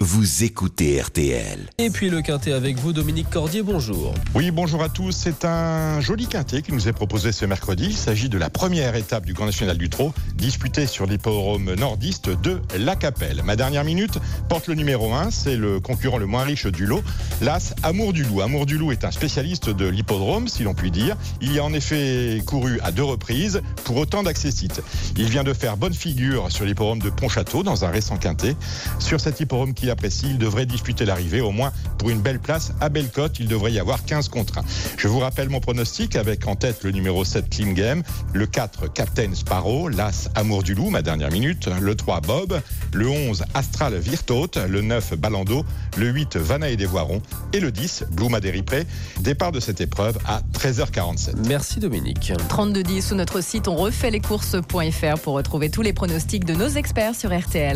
vous écoutez RTL. Et puis le quintet avec vous, Dominique Cordier, bonjour. Oui, bonjour à tous. C'est un joli quintet qui nous est proposé ce mercredi. Il s'agit de la première étape du Grand National du Trot, disputée sur l'hippodrome nordiste de La Capelle. Ma dernière minute porte le numéro 1, c'est le concurrent le moins riche du lot, l'As Amour du Loup. Amour du Loup est un spécialiste de l'hippodrome, si l'on peut dire. Il y a en effet couru à 2 reprises pour autant d'accessites. Il vient de faire bonne figure sur l'hippodrome de Pontchâteau dans un récent quintet. Sur cet hippodrome qu'il apprécie, il devrait disputer l'arrivée, au moins pour une belle place à Bellecote. Il devrait y avoir 15 contre 1. Je vous rappelle mon pronostic avec en tête le numéro 7 Clean Game, le 4 Captain Sparrow, l'As Amour du Loup, ma dernière minute, le 3 Bob, le 11 Astral Virtaute, le 9 Balando, le 8 Vanna et des Voirons et le 10 Blue Madéripré. Départ de cette épreuve à 13h47. Merci Dominique. 3210 sur notre site on refait les courses.fr pour retrouver tous les pronostics de nos experts sur RTL.